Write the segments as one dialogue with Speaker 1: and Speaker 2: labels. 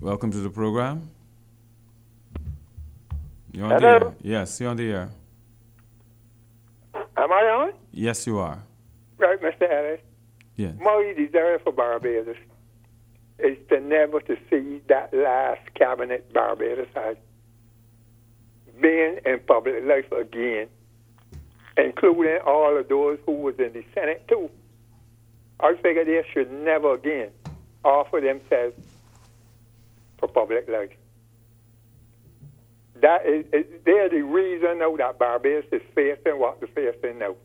Speaker 1: Welcome to the program. You're on the
Speaker 2: Hello?
Speaker 1: air. Yes, you're on the air.
Speaker 2: Am I on?
Speaker 1: Yes, you are.
Speaker 2: Right, Mr. Ellis.
Speaker 1: Yes.
Speaker 2: My desire for Barbados is to never to see that last cabinet Barbados had being in public life again, including all of those who was in the Senate too. I figure they should never again offer themselves for public life. They're the reason now that Barbados is facing what they're facing now.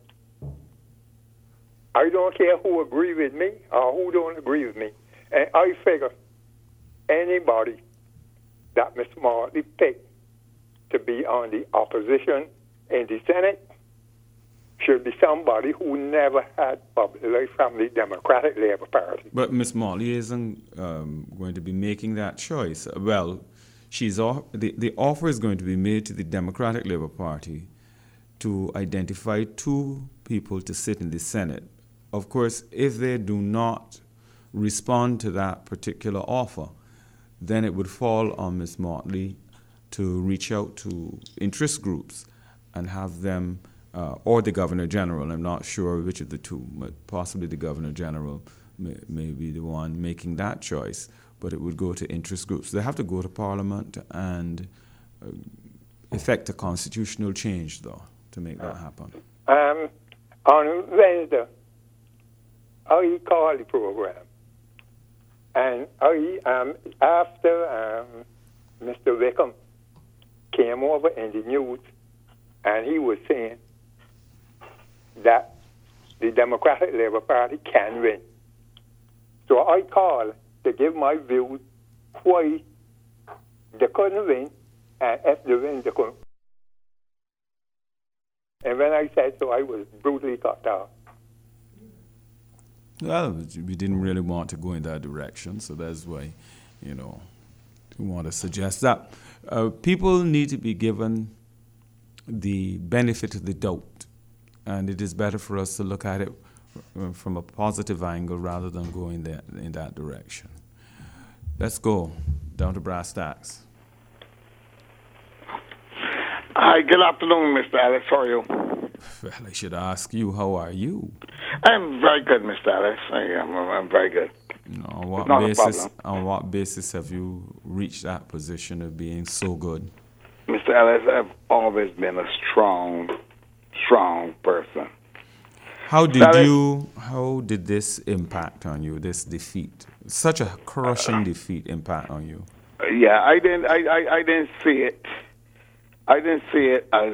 Speaker 2: I don't care who agree with me or who don't agree with me. And I figure anybody that Ms. Martley picked to be on the opposition in the Senate should be somebody who never had public life from the Democratic Labour Party.
Speaker 1: But Ms. Morley isn't going to be making that choice. Well, the offer is going to be made to the Democratic Labour Party to identify two people to sit in the Senate. Of course, if they do not respond to that particular offer, then it would fall on Ms. Mortley to reach out to interest groups and have them, or the Governor General, I'm not sure which of the two, but possibly the Governor General may be the one making that choice, but it would go to interest groups. They have to go to Parliament and effect a constitutional change, though, to make that happen.
Speaker 2: On Wednesday, I called the program, and after Mr. Wickham came over in the news, and he was saying that the Democratic Labour Party can win. So I called to give my views why they couldn't win, and if they win, they couldn't. And when I said so, I was brutally cut off.
Speaker 1: Well, we didn't really want to go in that direction, so that's why, we want to suggest that. People need to be given the benefit of the doubt, and it is better for us to look at it from a positive angle rather than go in that direction. Let's go down to brass tacks.
Speaker 3: Hi, good afternoon, Mr. Alex. How are you?
Speaker 1: Well, I should ask you, how are you?
Speaker 3: I'm very good, Mr. Alex. I'm very good.
Speaker 1: On what basis have you reached that position of being so good?
Speaker 3: Mr. Ellis, I've always been a strong person.
Speaker 1: How did this impact on you, this defeat? Such a crushing defeat impact on you?
Speaker 3: Yeah, I didn't see it. I didn't see it as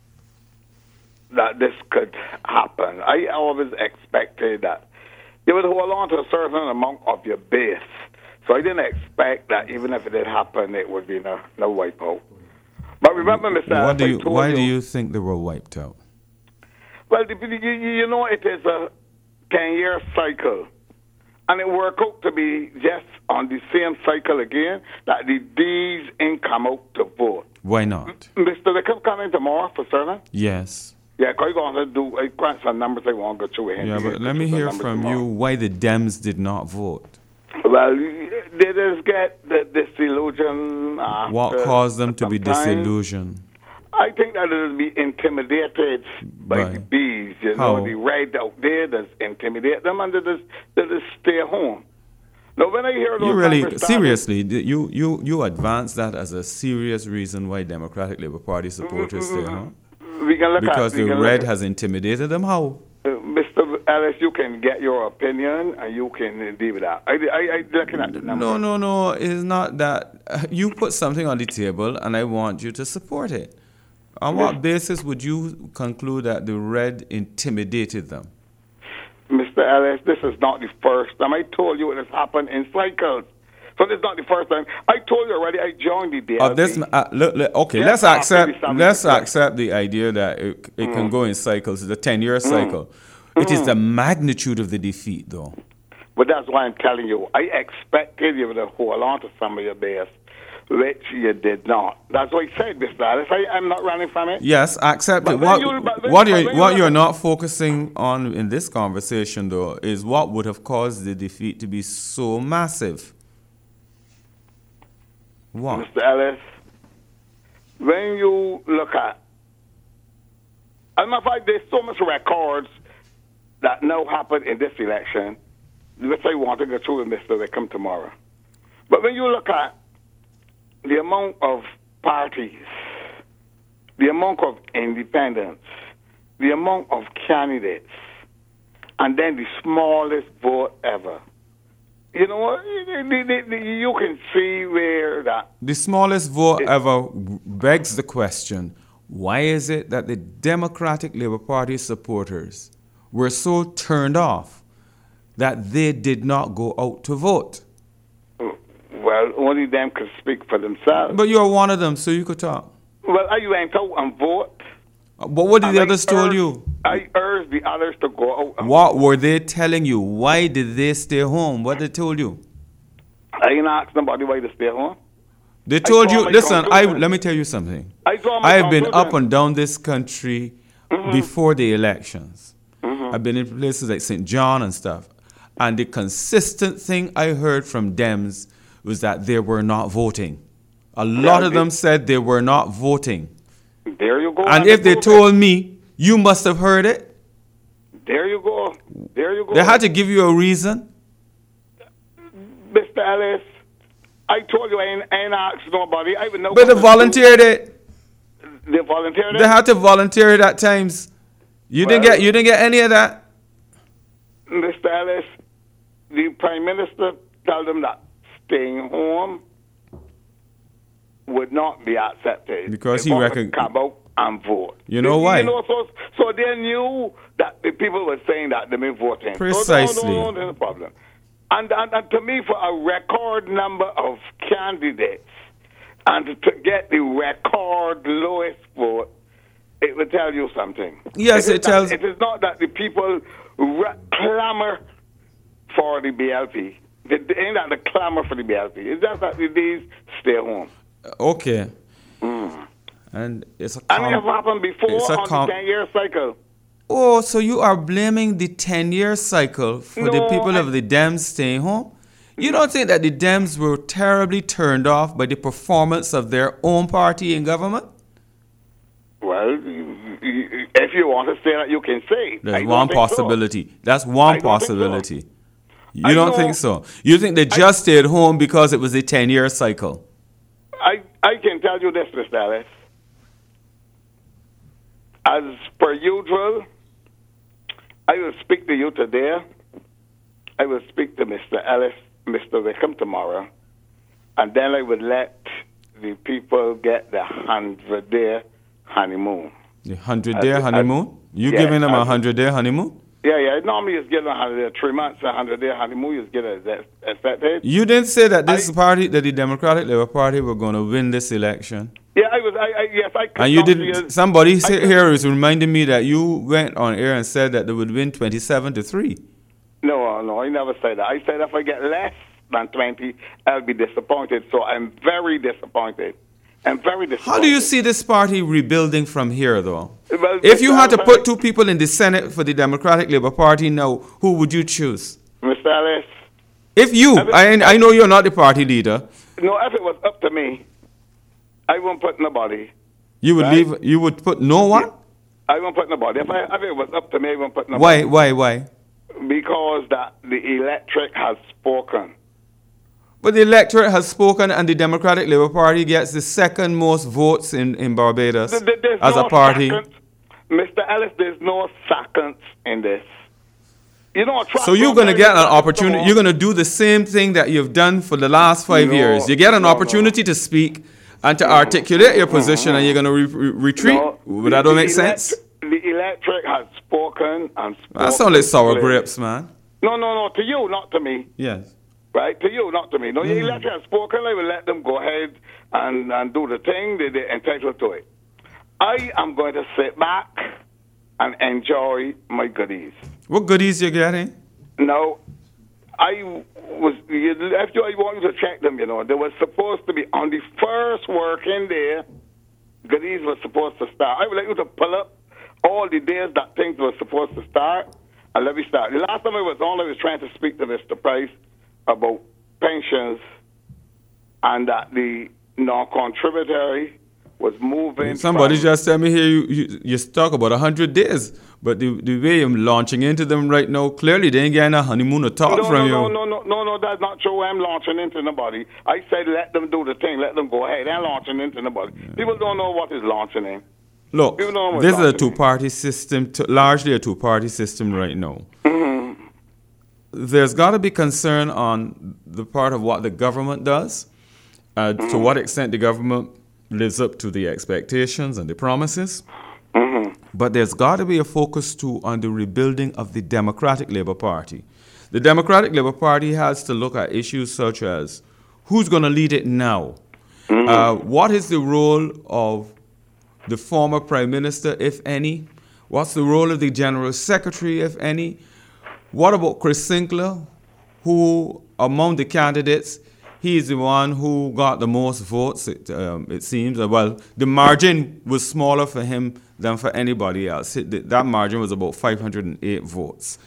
Speaker 3: that this could happen. I always expected that they would hold on to a certain amount of your base. So I didn't expect that even if it did happen, it would be no wipeout. But remember, Mr.
Speaker 1: Why do you think they were wiped out?
Speaker 3: Well, it is a 10-year cycle. And it worked out to be just on the same cycle again that the D's ain't come out to vote.
Speaker 1: Why not?
Speaker 3: Mr. They could come in tomorrow for certain?
Speaker 1: Yes.
Speaker 3: Yeah, because I'm going to do some numbers I want to go through.
Speaker 1: Yeah, but let me hear from you why the Dems did not vote.
Speaker 3: Well, they just get the disillusion.
Speaker 1: What caused them to be disillusioned?
Speaker 3: I think that they'll be intimidated by the bees.
Speaker 1: How?
Speaker 3: The red out there that's intimidate them, and they just stay home. Now, when I hear those
Speaker 1: you really seriously, you advance that as a serious reason why Democratic Labour Party supporters stay home? Because the red has intimidated them. How?
Speaker 3: Mr. Ellis, you can get your opinion and you can deal with that. I looking at the numbers.
Speaker 1: No. It's not that. You put something on the table and I want you to support it. On what basis would you conclude that the red intimidated them?
Speaker 3: Mr. Ellis, this is not the first time. I told you it has happened in cycles. So this is not the first time. I told you already. I joined the DLP.
Speaker 1: Okay, let's accept the idea that it can go in cycles. It's a 10-year cycle. It is the magnitude of the defeat, though.
Speaker 3: But that's why I'm telling you. I expected you to hold on to some of your base, which you did not. That's what I said, Mr. Alice. I'm not running from it.
Speaker 1: Yes, accept it. What you're not focusing on in this conversation, though, is what would have caused the defeat to be so massive. What?
Speaker 3: Mr. Ellis, when you look at, as a matter of fact, there's so much records that now happened in this election, which I want to go through with Mr. Wickham tomorrow. But when you look at the amount of parties, the amount of independents, the amount of candidates, and then the smallest vote ever, you know, you can see where that...
Speaker 1: The smallest vote ever begs the question, why is it that the Democratic Labour Party supporters were so turned off that they did not go out to vote?
Speaker 3: Well, only them could speak for themselves.
Speaker 1: But you're one of them, so you could talk.
Speaker 3: Well, you went out and vote.
Speaker 1: But what did the others told you?
Speaker 3: I urged the others to go out.
Speaker 1: What were they telling you? Why did they stay home? What they told you?
Speaker 3: I didn't ask nobody why to stay home.
Speaker 1: They told you, listen, let me tell you something. I have been up and down this country before the elections. I've been in places like St. John and stuff. And the consistent thing I heard from Dems was that they were not voting. A lot of them said they were not voting.
Speaker 3: There you go.
Speaker 1: And if they told me, you must have heard it.
Speaker 3: There you go. There you go.
Speaker 1: They had to give you a reason.
Speaker 3: Mr. Ellis, I told you I ain't asked nobody. I would know.
Speaker 1: But they volunteered it.
Speaker 3: They volunteered it?
Speaker 1: They had to volunteer it at times. You didn't get any of that?
Speaker 3: Mr. Ellis, the Prime Minister told them that staying home would not be accepted.
Speaker 1: Because he reckoned...
Speaker 3: come out and vote.
Speaker 1: You know why?
Speaker 3: You know, so they knew that the people were saying that they were voting.
Speaker 1: Precisely.
Speaker 3: So no problem. And to me, for a record number of candidates and to get the record lowest vote, it will tell you something.
Speaker 1: Yes, it tells...
Speaker 3: It is not that the people clamor for the BLP. It ain't that the clamor for the BLP. It's just that these stay home.
Speaker 1: Okay. And it's a...
Speaker 3: And it has happened before on the 10-year cycle.
Speaker 1: Oh, so you are blaming the 10-year cycle for the people of the Dems staying home? You don't think that the Dems were terribly turned off by the performance of their own party in government?
Speaker 3: Well, if you want to say that, you can say.
Speaker 1: There's one possibility. So. That's one possibility. You don't think so? You think they just stayed home because it was a 10-year cycle?
Speaker 3: I can tell you this, Mr. Ellis. As per usual, I will speak to you today. I will speak to Mr. Ellis, Mr. Wickham tomorrow. And then I would let the people get the 100-day honeymoon.
Speaker 1: The 100-day honeymoon? You giving them a 100-day honeymoon?
Speaker 3: Yeah. Normally you get a 3 months, 100-day honeymoon. You get a date.
Speaker 1: You didn't say that this party, that the Democratic Labour Party, were going to win this election.
Speaker 3: Yeah, I was. Yes, I.
Speaker 1: And you didn't. Somebody here is reminding me that you went on air and said that they would win 27-3.
Speaker 3: No, I never said that. I said if I get less than 20, I'll be disappointed. So I'm very disappointed. How
Speaker 1: do you see this party rebuilding from here, though?
Speaker 3: Well,
Speaker 1: if you had to put two people in the Senate for the Democratic Labour Party now, who would you choose?
Speaker 3: Mr. Ellis.
Speaker 1: If you, I know you're not the party leader.
Speaker 3: No, if it was up to me, I won't put nobody.
Speaker 1: You would leave. You would put no one.
Speaker 3: I won't put nobody. If it was up to me, I won't put nobody.
Speaker 1: Why?
Speaker 3: Because that the electorate has spoken.
Speaker 1: But the electorate has spoken, and the Democratic Labour Party gets the second most votes in Barbados as a party.
Speaker 3: Mr. Ellis, there's no seconds in this.
Speaker 1: So you're going to get an opportunity. You're going to do the same thing that you've done for the last 5 years. You get an opportunity to speak and to articulate your position, and you're going to retreat. Would that make sense?
Speaker 3: The electorate has spoken and spoken.
Speaker 1: That sounds like sour grapes, man.
Speaker 3: No. To you, not to me.
Speaker 1: Yes.
Speaker 3: Right? To you, not to me. No, the electorate has spoken. I will let them go ahead and do the thing. They're entitled to it. I am going to sit back and enjoy my goodies.
Speaker 1: What goodies you getting?
Speaker 3: No, I want you to check them, They were supposed to be on the first working day. Goodies were supposed to start. I would like you to pull up all the days that things were supposed to start, and let me start. The last time I was on, I was trying to speak to Mr. Price about pensions, and that the non-contributory was moving.
Speaker 1: Somebody
Speaker 3: from,
Speaker 1: just tell me here you talk about 100 days, but the way I'm launching into them right now, clearly they ain't getting a honeymoon at all from you.
Speaker 3: No, that's not true. I'm launching into nobody. I said let them do the thing, let them go ahead. I'm launching into nobody. People don't know what is launching in.
Speaker 1: Look, this is a two-party system, largely a two-party system right now.
Speaker 3: Mm-hmm.
Speaker 1: There's got to be concern on the part of what the government does, to what extent the government lives up to the expectations and the promises.
Speaker 3: Mm-hmm.
Speaker 1: But there's got to be a focus too on the rebuilding of the Democratic Labour Party. The Democratic Labour Party has to look at issues such as who's going to lead it now?
Speaker 3: Mm-hmm.
Speaker 1: What is the role of the former Prime Minister, if any? What's the role of the General Secretary, if any? What about Chris Sinclair, who among the candidates, he is the one who got the most votes, it seems. Well, the margin was smaller for him than for anybody else. That margin was about 508 votes.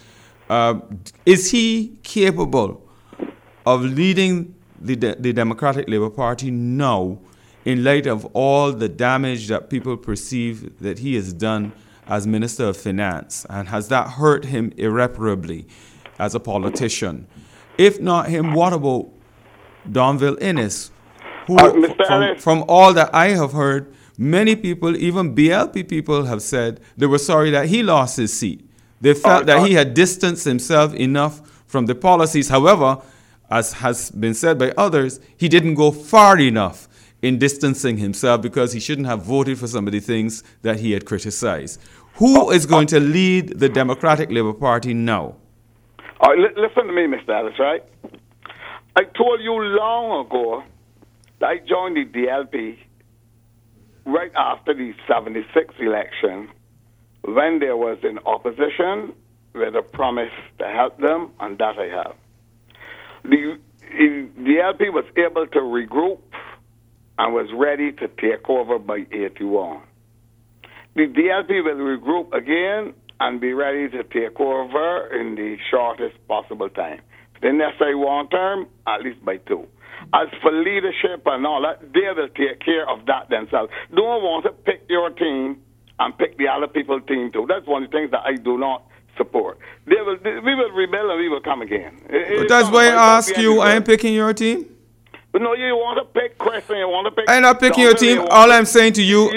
Speaker 1: Is he capable of leading the Democratic Labour Party now in light of all the damage that people perceive that he has done as Minister of Finance? And has that hurt him irreparably as a politician? If not him, what about Donville Innes, who, from all that I have heard, many people, even BLP people, have said they were sorry that he lost his seat. They felt that he had distanced himself enough from the policies. However, as has been said by others, he didn't go far enough in distancing himself because he shouldn't have voted for some of the things that he had criticized. Who is going to lead the Democratic Labour Party now?
Speaker 3: Listen to me, Mr. Ellis, right? I told you long ago that I joined the DLP right after the 76 election when there was an opposition with a promise to help them, and that I have. The DLP was able to regroup and was ready to take over by 81. The DLP will regroup again and be ready to take over in the shortest possible time. Then they say one term, at least by two. As for leadership and all that, they will take care of that themselves. Don't want to pick your team and pick the other people's team too. That's one of the things that I do not support. We will rebel and we will come again.
Speaker 1: That's why I ask you, I am picking your team?
Speaker 3: But no, you want to pick Chris and you want to pick...
Speaker 1: I'm not picking your team. All I'm saying to you,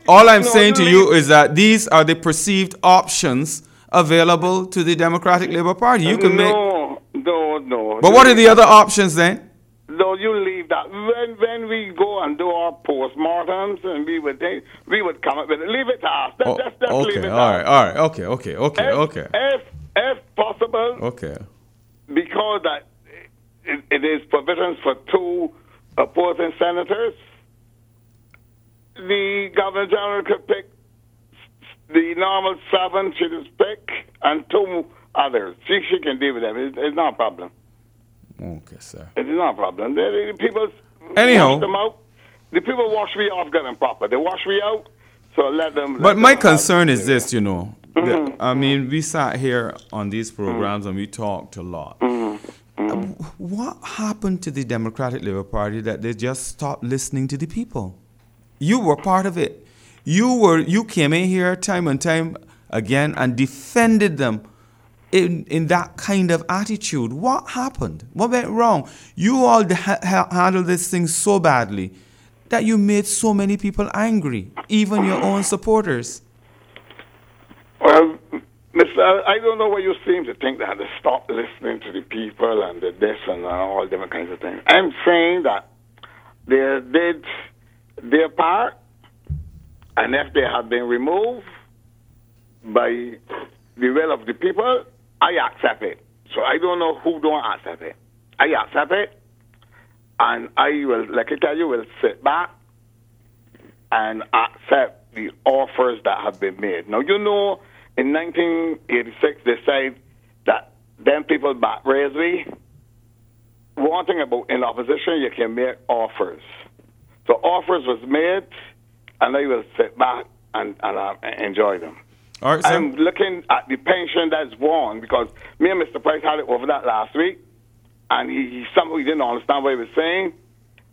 Speaker 1: is that these are the perceived options available to the Democratic Labour Party. You can make...
Speaker 3: No.
Speaker 1: But what are the other options then?
Speaker 3: No, you leave that. When we go and do our postmortems, and we would come up with it. Leave it to us. Just leave it to us.
Speaker 1: All right. Okay.
Speaker 3: If possible.
Speaker 1: Okay.
Speaker 3: Because that it is provisions for two opposing senators, the Governor General could pick the normal 7 she just pick and 2 others. She can deal with them. It's not a problem.
Speaker 1: Okay, sir.
Speaker 3: It's not a problem. The people
Speaker 1: anyhow,
Speaker 3: wash them out. The people wash me off good and proper. They wash me out, so let them...
Speaker 1: But my concern is this, you know.
Speaker 3: Mm-hmm.
Speaker 1: I mean, we sat here on these programs and we talked a lot. What happened to the Democratic Labour Party that they just stopped listening to the people? You were part of it. You came in here time and time again and defended them in that kind of attitude. What happened? What went wrong? You all handled this thing so badly that you made so many people angry, even your own supporters.
Speaker 3: Well, Mr. I don't know why you seem to think that they stop listening to the people and the this and all different kinds of things. I'm saying that they did their part, and if they have been removed by the will of the people, I accept it. So I don't know who don't accept it. I accept it, and I will, like I tell you, will sit back and accept the offers that have been made. Now, you know, in 1986, they said that them people back raised me. One thing about in opposition, you can make offers. So offers was made, and I will sit back and enjoy them.
Speaker 1: All right,
Speaker 3: I'm looking at the pension that's won because me and Mr. Price had it over that last week, and he somehow didn't understand what he was saying.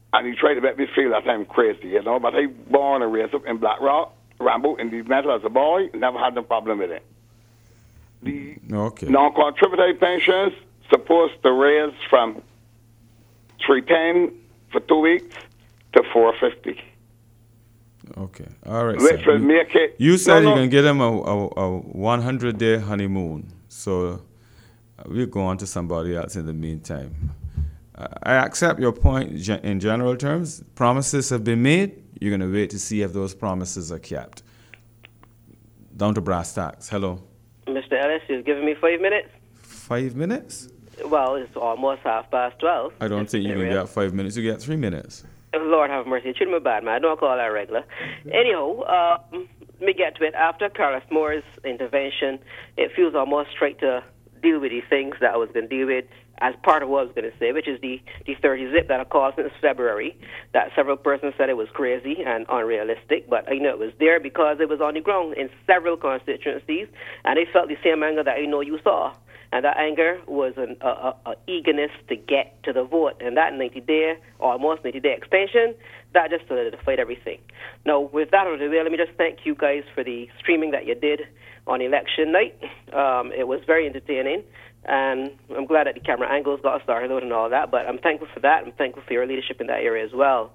Speaker 3: And he tried to make me feel that I'm crazy, you know. But I born and raised up in Black Rock, Rambo, in the metal as a boy, never had no problem with it. The non-contributory pensions supposed to raise from $310 for 2 weeks to $450.
Speaker 1: Okay, all right.
Speaker 3: Which will make it.
Speaker 1: You said you're gonna get him a 100-day honeymoon, so we'll go on to somebody else in the meantime. I accept your point in general terms. Promises have been made. You're gonna wait to see if those promises are kept. Down to brass tacks. Hello.
Speaker 4: Mr. Ellis, you've given me 5 minutes.
Speaker 1: 5 minutes?
Speaker 4: Well, it's almost 12:30.
Speaker 1: I don't think you can get 5 minutes. You get 3 minutes.
Speaker 4: Lord have mercy. It shouldn't be bad, man. I don't call that regular. Anyhow, let me get to it. After Carlos Moore's intervention, it feels almost straight to deal with these things that I was going to deal with as part of what I was going to say, which is the 30 zip that I called since February, that several persons said it was crazy and unrealistic, but I know it was there because it was on the ground in several constituencies, and they felt the same anger that I know you saw. And that anger was an eagerness to get to the vote. And that 90-day, almost 90-day extension, that just solidified everything. Now, with that out of the way, let me just thank you guys for the streaming that you did on election night. It was very entertaining. And I'm glad that the camera angles got started and all that. But I'm thankful for that. I'm thankful for your leadership in that area as well.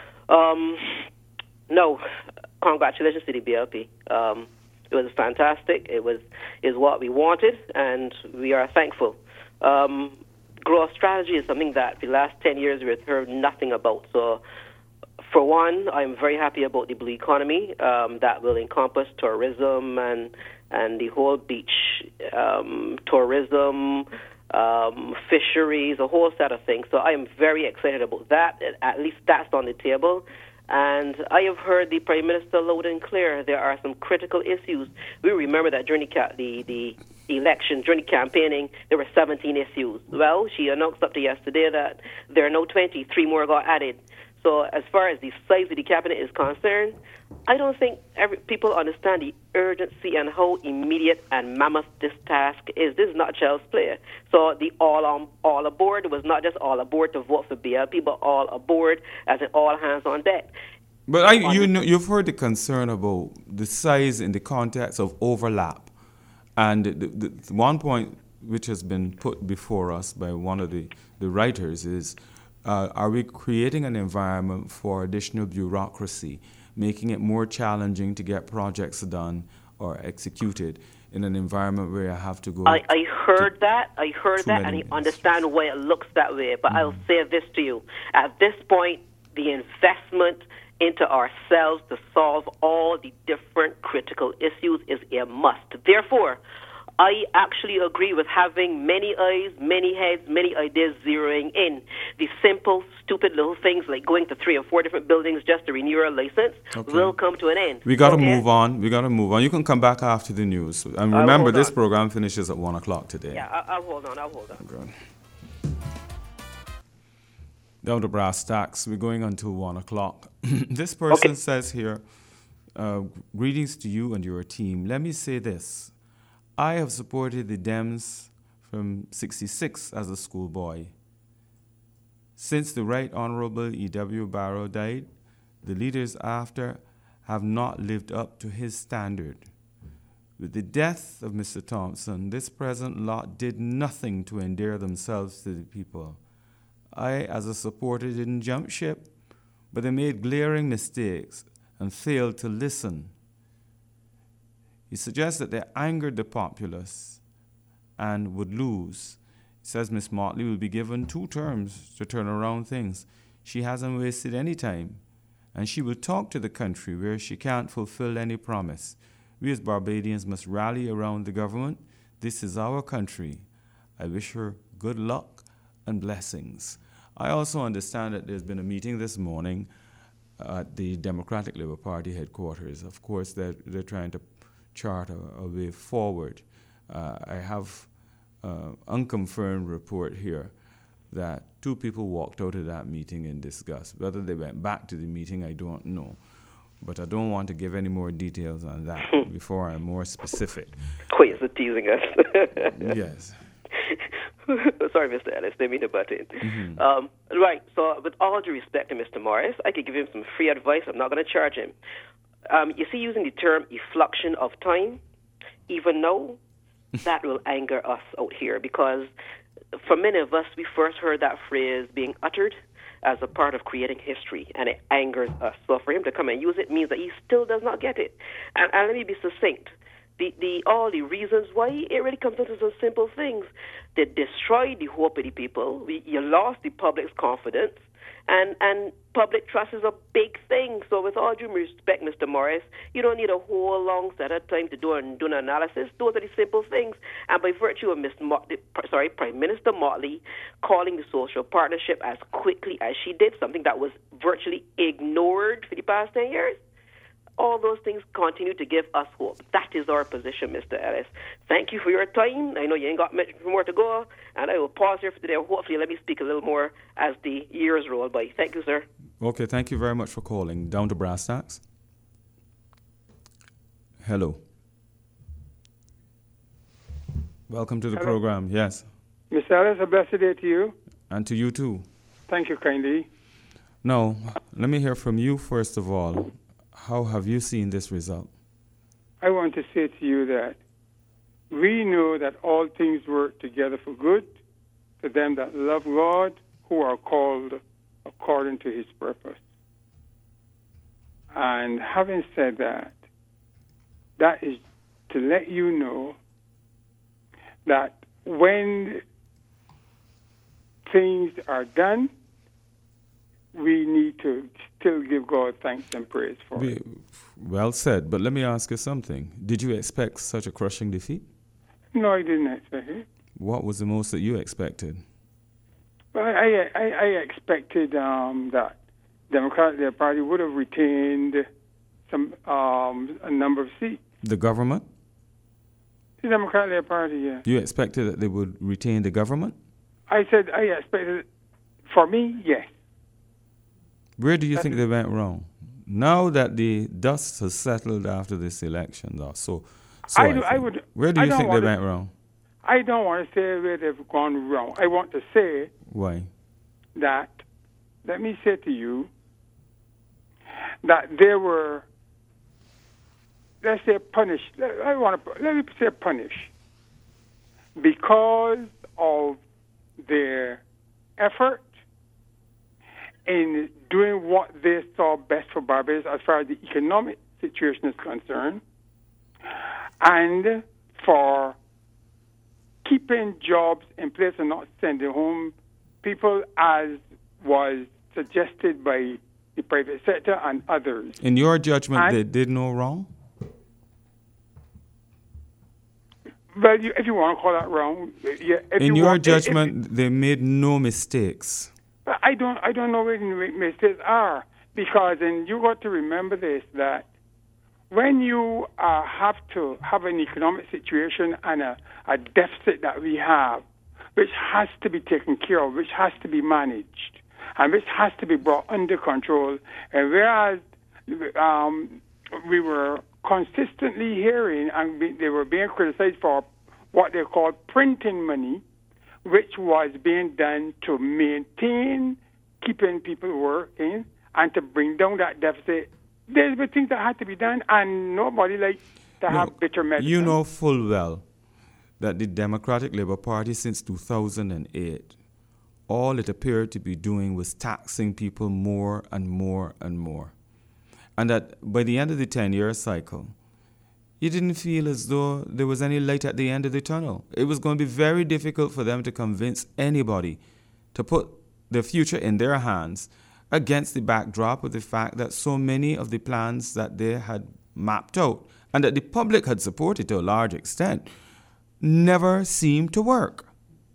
Speaker 4: No, congratulations to the BLP. It was fantastic. Is what we wanted, and we are thankful. Growth strategy is something that the last 10 years we've heard nothing about. So, for one, I'm very happy about the blue economy that will encompass tourism and the whole beach, tourism, fisheries, a whole set of things. So I am very excited about that. At least that's on the table. And I have heard the Prime Minister loud and clear. There are some critical issues. We remember that during the election, during the campaigning, there were 17 issues. Well, she announced up to yesterday that there are now 20. 3 more got added. So as far as the size of the cabinet is concerned, I don't think people understand the urgency and how immediate and mammoth this task is. This is not child's play. So the all aboard was not just all aboard to vote for BLP, but all aboard as in all hands on deck.
Speaker 1: But you've heard the concern about the size in the context of overlap. And the one point which has been put before us by one of the writers is, are we creating an environment for additional bureaucracy, making it more challenging to get projects done or executed in an environment where you have to go?
Speaker 4: I heard that, and I understand why it looks that way. But I'll say this to you. At this point, the investment into ourselves to solve all the different critical issues is a must. Therefore, I actually agree with having many eyes, many heads, many ideas zeroing in. The simple, stupid little things like going to 3 or 4 different buildings just to renew your license will come to an end.
Speaker 1: We got to move on. You can come back after the news. And remember, this program finishes at 1 o'clock today.
Speaker 4: Yeah, I'll hold on.
Speaker 1: Good. Down to brass tacks. We're going until 1 o'clock. This person says here, greetings to you and your team. Let me say this. I have supported the Dems from '66 as a schoolboy. Since the Right Honorable E.W. Barrow died, the leaders after have not lived up to his standard. With the death of Mr. Thompson, this present lot did nothing to endear themselves to the people. I, as a supporter, didn't jump ship, but they made glaring mistakes and failed to listen. He suggests that they angered the populace and would lose. He says Miss Motley will be given 2 terms to turn around things. She hasn't wasted any time, and she will talk to the country where she can't fulfill any promise. We as Barbadians must rally around the government. This is our country. I wish her good luck and blessings. I also understand that there's been a meeting this morning at the Democratic Labour Party headquarters. Of course, they're trying to chart a way forward. I have unconfirmed report here that 2 people walked out of that meeting in disgust. Whether they went back to the meeting, I don't know. But I don't want to give any more details on that before I'm more specific.
Speaker 4: Quite teasing us.
Speaker 1: Yes.
Speaker 4: Sorry, Mr. Ellis, didn't mean to butt in. Right, so with all due respect to Mr. Morris, I could give him some free advice. I'm not going to charge him. You see, using the term effluxion of time, even though that will anger us out here, because for many of us, we first heard that phrase being uttered as a part of creating history, and it angers us. So for him to come and use it means that he still does not get it. And let me be succinct. All the reasons why, it really comes down to some simple things. They destroyed the hope of the people. You lost the public's confidence. And public trust is a big thing. So with all due respect, Mr. Morris, you don't need a whole long set of time to do an analysis. Those are the simple things. And by virtue of Prime Minister Motley calling the social partnership as quickly as she did, something that was virtually ignored for the past 10 years, all those things continue to give us hope. That is our position, Mr. Ellis. Thank you for your time. I know you ain't got much more to go, and I will pause here for today. Hopefully, let me speak a little more as the years roll by. Thank you, sir.
Speaker 1: Okay, thank you very much for calling. Down to brass tacks. Hello. Welcome to the program. Yes.
Speaker 5: Mr. Ellis, a blessed day to you.
Speaker 1: And to you too.
Speaker 5: Thank you kindly.
Speaker 1: Now, let me hear from you first of all. How have you seen this result?
Speaker 5: I want to say to you that we know that all things work together for good to them that love God, who are called according to his purpose. And having said that, that is to let you know that when things are done, we need to still give God thanks and praise for it.
Speaker 1: Well said, but let me ask you something. Did you expect such a crushing defeat?
Speaker 5: No, I didn't expect it.
Speaker 1: What was the most that you expected?
Speaker 5: Well, I expected that Democratic Party would have retained a number of seats.
Speaker 1: The government?
Speaker 5: The Democratic Party, yeah.
Speaker 1: You expected that they would retain the government?
Speaker 5: I said I expected, for me, yes.
Speaker 1: Where do you think they went wrong? Now that the dust has settled after this election, where do you think they went wrong?
Speaker 5: I don't want to say where they've gone wrong. I want to say
Speaker 1: why
Speaker 5: that, let me say to you, that they were, let's say, punished. Let me say punished because of their effort in doing what they saw best for Barbados as far as the economic situation is concerned, and for keeping jobs in place and not sending home people as was suggested by the private sector and others.
Speaker 1: In your judgment, they did no wrong?
Speaker 5: Well, if you want to call that wrong.
Speaker 1: In your judgment, they made no mistakes.
Speaker 5: I don't know where the mistakes are, because, and you got to remember this, that when you have to have an economic situation and a deficit that we have, which has to be taken care of, which has to be managed, and which has to be brought under control, and whereas we were consistently hearing, and they were being criticized for what they call printing money, which was being done to maintain keeping people working and to bring down that deficit. There were things that had to be done, and nobody likes to have bitter medicine.
Speaker 1: You know full well that the Democratic Labour Party since 2008, all it appeared to be doing was taxing people more and more and more. And that by the end of the 10-year cycle, you didn't feel as though there was any light at the end of the tunnel. It was going to be very difficult for them to convince anybody to put their future in their hands against the backdrop of the fact that so many of the plans that they had mapped out and that the public had supported to a large extent never seemed to work.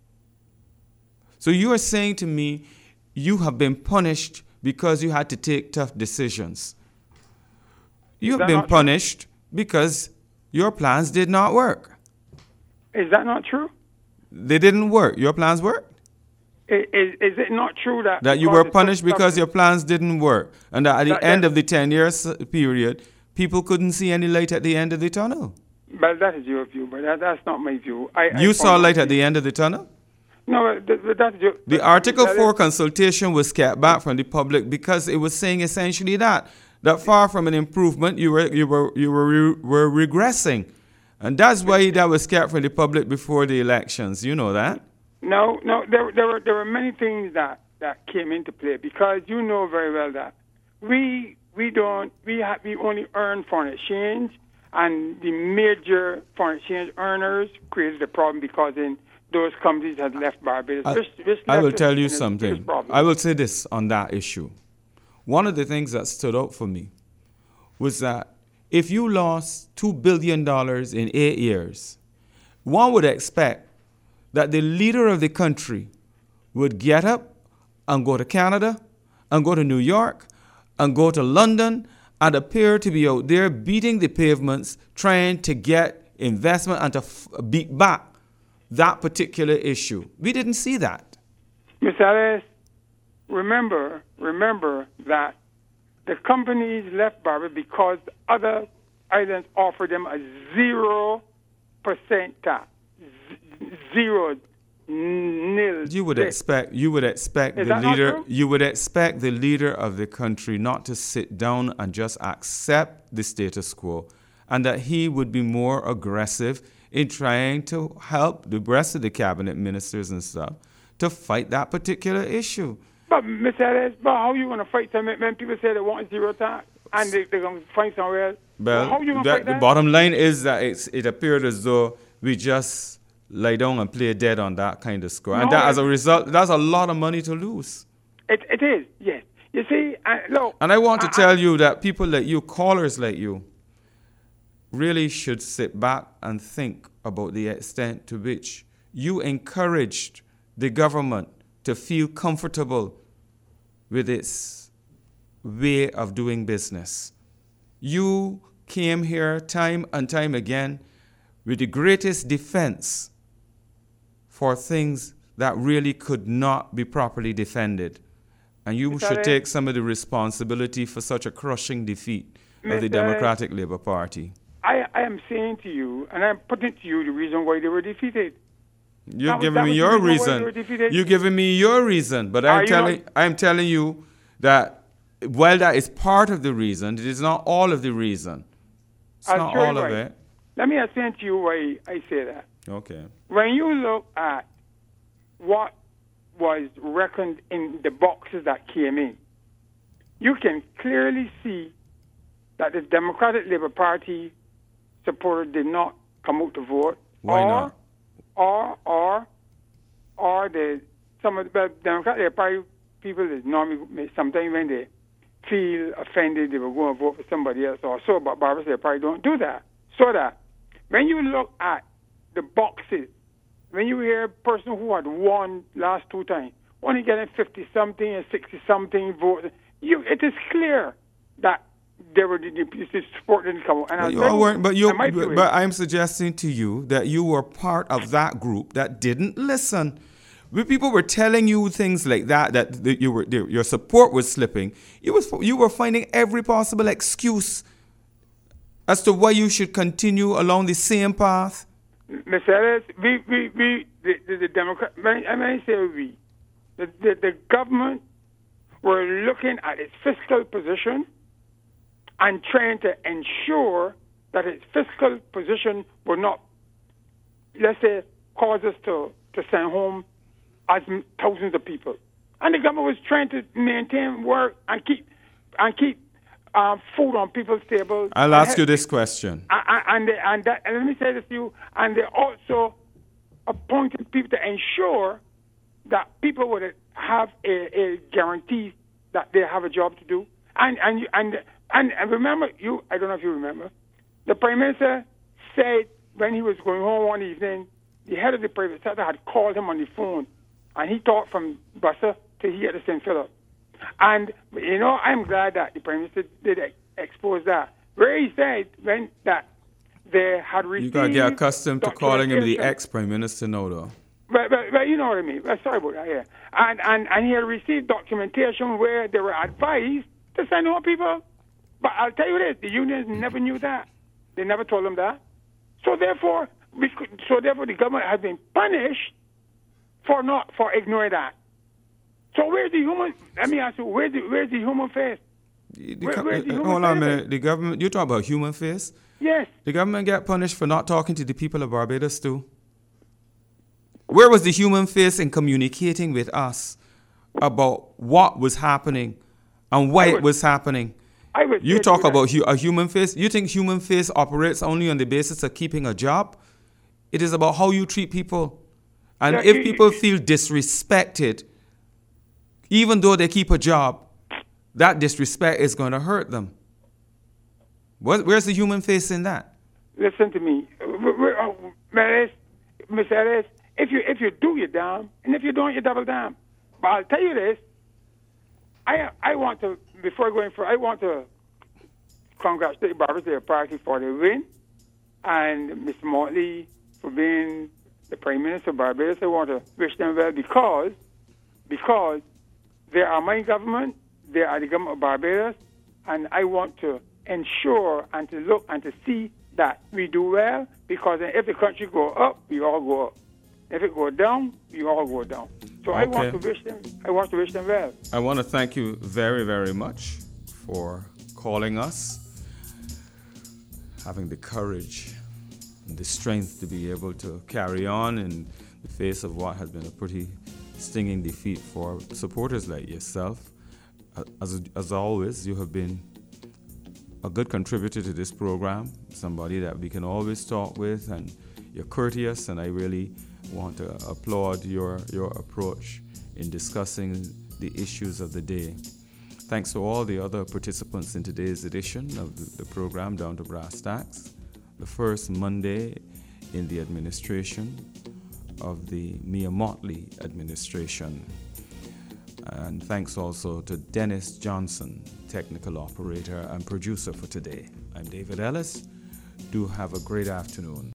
Speaker 1: So you are saying to me you have been punished because you had to take tough decisions. You have been punished because your plans did not work.
Speaker 5: Is that not true?
Speaker 1: They didn't work. Your plans worked?
Speaker 5: Is it not true that
Speaker 1: you were punished because your plans didn't work, and that at the end of the 10-year period, people couldn't see any light at the end of the tunnel?
Speaker 5: Well, that is your view, but that's not my view.
Speaker 1: You saw light at the end of the tunnel?
Speaker 5: No, that's
Speaker 1: The Article 4 consultation was kept back from the public because it was saying essentially that far from an improvement, you were regressing. And that's why that was kept from the public before the elections. You know that?
Speaker 5: No, there were many things that came into play, because you know very well that we only earn foreign exchange, and the major foreign exchange earners created a problem because those companies had left Barbados.
Speaker 1: I will tell you something. I will say this on that issue. One of the things that stood out for me was that if you lost $2 billion in 8 years, one would expect that the leader of the country would get up and go to Canada and go to New York and go to London and appear to be out there beating the pavements, trying to get investment and to beat back that particular issue. We didn't see that.
Speaker 5: Mr. Ellis, remember that the companies left Barbados because other islands offered them a 0% tax. Zero, nil.
Speaker 1: You would expect the leader of the country not to sit down and just accept the status quo, and that he would be more aggressive in trying to help the rest of the cabinet ministers and stuff to fight that particular issue.
Speaker 5: But Mr. Ellis, how are you going to fight them when people say they want zero tax and they're going to find somewhere else?
Speaker 1: Well,
Speaker 5: how are you going to fight that?
Speaker 1: The bottom line is that it appeared as though we just lie down and play dead on that kind of score. And that, as a result, that's a lot of money to lose.
Speaker 5: It is, yes. You see, look.
Speaker 1: And I want to tell you that people like you, callers like you, really should sit back and think about the extent to which you encouraged the government to feel comfortable with its way of doing business. You came here time and time again with the greatest defense for things that really could not be properly defended. And you should take some of the responsibility for such a crushing defeat of the Democratic Labour Party.
Speaker 5: I am saying to you, and I'm putting to you the reason why they were defeated.
Speaker 1: You're giving me your reason. You're giving me your reason, but I'm telling you that while that is part of the reason, it is not all of the reason. It's not all of it.
Speaker 5: Let me explain to you why I say that.
Speaker 1: Okay.
Speaker 5: When you look at what was reckoned in the boxes that came in, you can clearly see that the Democratic Labour Party supporters did not come out to vote.
Speaker 1: Why not?
Speaker 5: Or some of the Democratic Labour Party people that normally, sometimes when they feel offended, they will go and vote for somebody else or so, but Barbados Labour Party don't do that. So that when you look at the boxes, when you hear a person who had won last 2 times, only getting 50-something and 60-something votes, it is clear that they were the support didn't come out. And
Speaker 1: but I'm suggesting to you that you were part of that group that didn't listen. When people were telling you things like that your support was slipping, you were finding every possible excuse as to why you should continue along the same path.
Speaker 5: Mr. Ellis, the Democrat, I say we, the government were looking at its fiscal position and trying to ensure that its fiscal position would not, let's say, cause us to send home as thousands of people. And the government was trying to maintain work and keep food on people's tables.
Speaker 1: I'll ask you this question.
Speaker 5: And let me say this to you, and they also appointed people to ensure that people would have a guarantee that they have a job to do. And remember, I don't know if you remember, the Prime Minister said when he was going home one evening, the head of the private sector had called him on the phone, and he talked from Bussa to here to St. Philip. And, I'm glad that the Prime Minister did expose that, where he said that they had received... You
Speaker 1: got to get accustomed to calling him the ex-Prime Minister now, though.
Speaker 5: But you know what I mean. Sorry about that, yeah. And he had received documentation where they were advised to send home people. But I'll tell you this, the unions never knew that. They never told them that. So therefore, the government has been punished for ignoring that. So where's the human? Let me ask you, where's the human face? Where's the human
Speaker 1: Hold on a
Speaker 5: face?
Speaker 1: minute. The government, you talk about human face?
Speaker 5: Yes.
Speaker 1: The government get punished for not talking to the people of Barbados too? Where was the human face in communicating with us about what was happening and why it was happening? You talk about a human face. You think human face operates only on the basis of keeping a job? It is about how you treat people. And
Speaker 5: Yeah,
Speaker 1: if people feel disrespected, even though they keep a job, that disrespect is going to hurt them. Where's the human face in that?
Speaker 5: Listen to me, Mr. Ellis. If you do, you're down, and if you don't, you're double down. But I'll tell you this: I want to, before going for, I want to congratulate Barbados Labour Party for the win, and Mr. Motley for being the Prime Minister of Barbados. I want to wish them well because they are my government, they are the government of Barbados, and I want to ensure and to look and to see that we do well, because if the country go up, we all go up. If it go down, we all go down. So
Speaker 1: Okay.
Speaker 5: I want to wish them well.
Speaker 1: I want to thank you very, very much for calling us, having the courage and the strength to be able to carry on in the face of what has been a pretty stinging defeat for supporters like yourself. As always, you have been a good contributor to this program, somebody that we can always talk with, and you're courteous, and I really want to applaud your approach in discussing the issues of the day. Thanks to all the other participants in today's edition of the program Down to Brass Tacks, the first Monday in the administration of the Mia Motley administration. And thanks also to Dennis Johnson, technical operator and producer for today. I'm David Ellis. Do have a great afternoon.